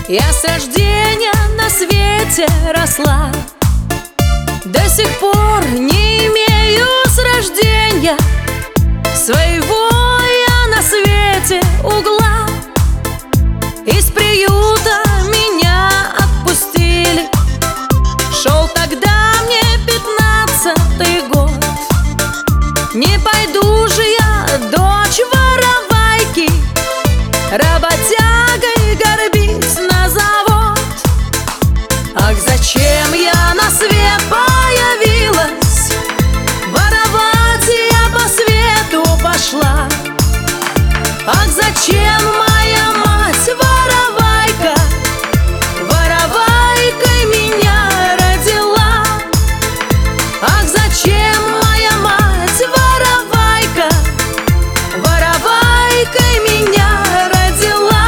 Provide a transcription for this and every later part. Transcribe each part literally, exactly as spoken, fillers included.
Я с рождения на свете росла, до сих пор не имею с рождения своего я на свете угла. Из приюта меня отпустили, шел тогда мне пятнадцатый год. Не пойду же я, дочь воровайки, работягой горбить на завод. Ах, зачем я на свет появилась, воровать я по свету пошла. Ах, зачем моя мать воровайка, воровайкой меня родила. Ах, зачем моя мать воровайка, воровайкой меня родила.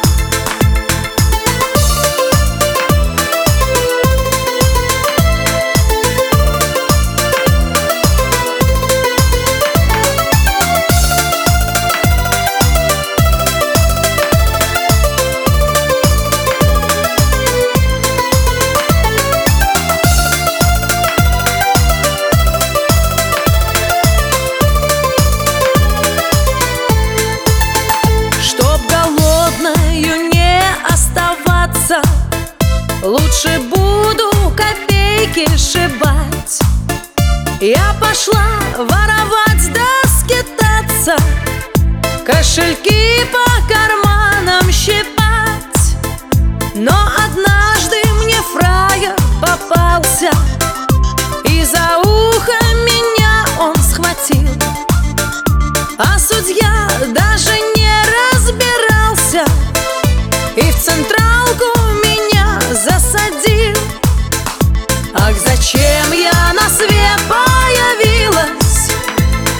Лучше буду копейки сшибать. Я пошла воровать да скитаться, кошельки по карманам щипать. Но однажды мне фраер попался, и за ухо меня он схватил. А судья даже не разбирался и в централку меня засадил. Ах, зачем я на свет появилась,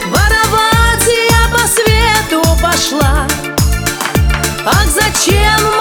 воровать я по свету пошла. Ах, зачем